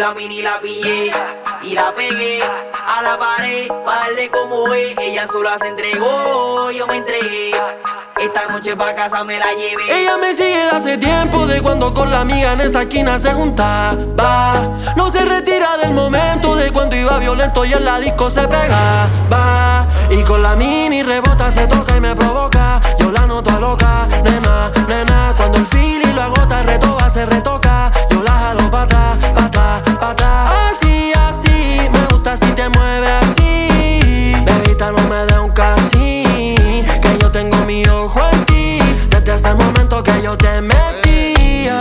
la mini la pillé y la pegué a la pared pa' darle como es. Ella sola se entregó, yo me entregué. Esta noche pa' casa me la llevé. Ella me sigue de hace tiempo, de cuando con la amiga en esa esquina se juntaba. No se retira del momento de cuando iba violento y en la disco se pegaba. Y con la mini rebota, se toca y me provoca. Yo la noto a loca, nena, nena. Cuando el feeling lo agota, retoba, se retoca. Yo la jalo pa' atrás, pa' atrás, pa' atrás. Así, así, me gusta si te mueves así. Bebita, no me dé un casi, que yo tengo mi ojo en ti. Desde ese momento que yo te metía.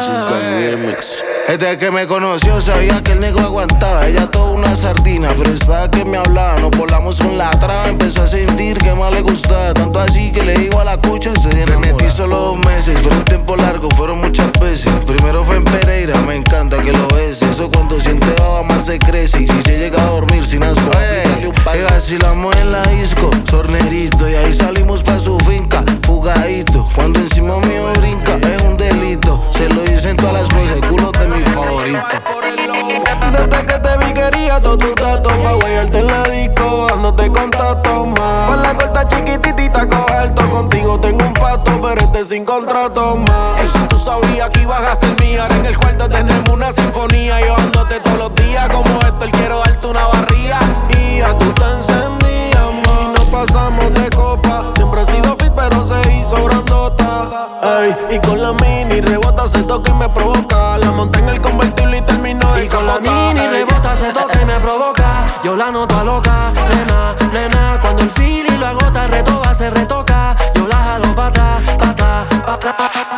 Desde que me conoció sabía que el negro aguantaba. Ella toda una sardina, pero estaba que me hablaba. Nos volamos con la traba, empezó a sentir que más le gustaba. Tanto así que le digo a la cucha y se enamora. Me metí solo 2 meses, pero un tiempo largo, fueron muchas veces. Primero fue en Pereira, me encanta que lo beses. Eso cuando siente baba más se crece. Y si se llega a dormir sin asco, aplicarle un país. Vacilamos en la disco, sornerito. Y ahí salimos pa' su finca, fugadito. Cuando encima mío brinca, es un delito. Se lo dicen todas las cosas, el culo de mi favorito. Desde que te vi quería todos tus datos pa' guayarte en la disco, dándote contacto más. Con la corta chiquititita coge alto. Contigo tengo un pacto, pero este sin contrato más. Eso tú sabías que ibas a ser mía. Ahora en el cuarto tenemos una sinfonía. Yo dándote todos los días como esto. Él quiero darte una barriga y ya tú te encendías más. Y nos pasamos de copa. Siempre he sido fit pero se hizo grandota. Ey, y con la mini rebota, se toca y me provoca. La monté en el convertible y terminó de. Y con la mini rebota, se toca y me provoca. Yo la noto a loca, nena, nena. Cuando el feeling lo agota, retoba, se retoca. Yo la jalo pa' atrás, pa' atrás, pa' atrás.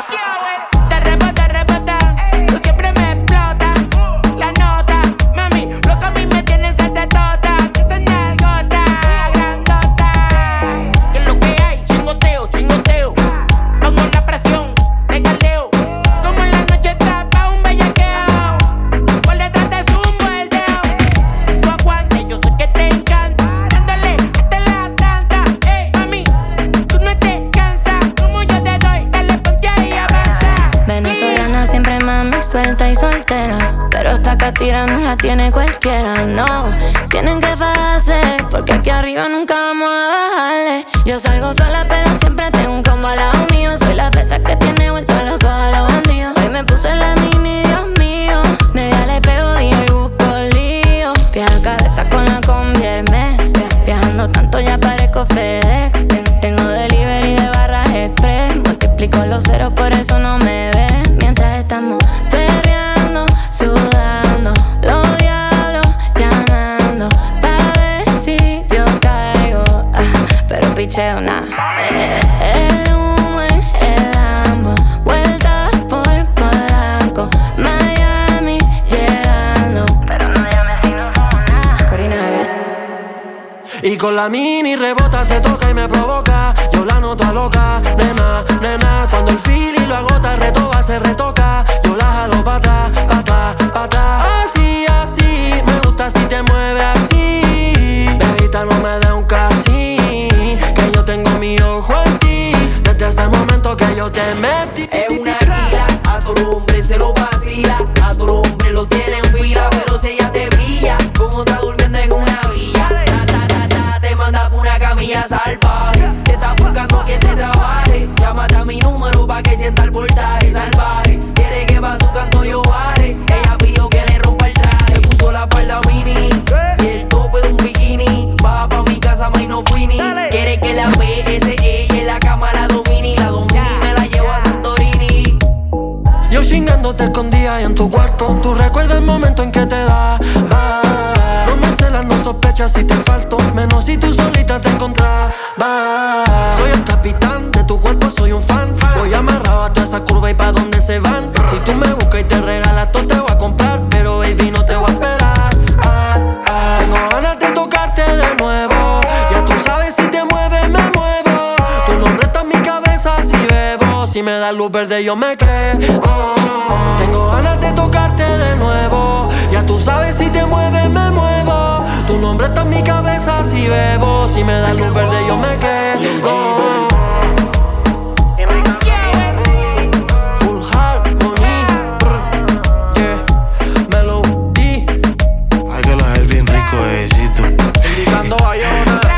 Te rebota, tú siempre me explotas. La nota, mami, lo que a mí me tienes es de tota. Esa nalgota, grandota. ¿Qué es lo que hay? Chingoteo, chingoteo. Pongo la presión, te galeo. Como en la noche está pa' un bellaqueo. Por detrás te zumbo el dedo. Tú aguante, yo sé que te encanta. Dándole hasta la tanta. Ey, mami, tú no te cansas. Como yo te doy, dale ponte ahí, avanza. Venezolana siempre mami suelta y soltera, pero esta catira no la tiene cualquiera, no. Tienen que fajarse, porque aquí arriba nunca vamos a bajarle. Yo salgo sola pero siempre tengo un combo al lado mío. Soy la fresa que tiene vuelto loco a los bandidos. Hoy me puse la mini, Dios mío. Media le pego día y busco lío. Pie a cabeza con la combi Hermes. Viajando tanto ya parezco FedEx. Tengo delivery de barras express. Multiplico los ceros, por eso no me ven. Mientras estamos perreando, sudando, los diablos llamando pa' ver si yo caigo, pero picheo nada. El humo en el Lambo, vueltas por Polanco, Miami llegando, pero no llames si no somos nada. Corina, bebé. Y con la mini rebota, se toca y me provoca. Yo la noto a loca, nena, nena. Cuando el feeling lo agota, retoba, se retoca. Yo la jalo pa' atrás, pa' atrás, pa' atrás. Así, así, me gusta si te mueves así. Bebita, no me dé un casi, que yo tengo mi ojo en ti. Desde ese momento que yo te metí. Es una guía, a todo hombre se lo vacila. A todo hombre lo tiene en fila, pero si ella te pilla, como está durmiendo en una villa. Te manda por una camilla salvaje. Te está buscando que te trabaje. Llámate a mi número pa' que sienta el voltaje salvaje. Quiere que pa' su canto yo baje. Ella pidió que le rompa el traje. Se puso la falda mini y el tope de un bikini. Baja pa' mi casa, ma, y no fui ni. Quiere que la PSE y en la cámara domini. La domini me la llevo a Santorini. Yo chingándote escondida y en tu cuarto. Tú recuerdas el momento en que te da. No me celas, no sospechas si te falto. Menos si tú solita te encontrabas. Soy el capitán de tu cuerpo, soy un fan. Voy amarrado a toda esa curva y pa' dónde se van. Si tú me buscas y te regalas todo te voy a comprar. Pero baby no te voy a esperar. Tengo ganas de tocarte de nuevo. Ya tú sabes si te mueves me muevo. Tu nombre está en mi cabeza si bebo. Si me das luz verde yo me quedo. Tengo ganas de tocarte de nuevo. Ya tú sabes si te mueves me muevo. Tu nombre está en mi cabeza si bebo. Si me das luz verde yo me quedo. Full harmony, yeah. Melody indicando Bayona.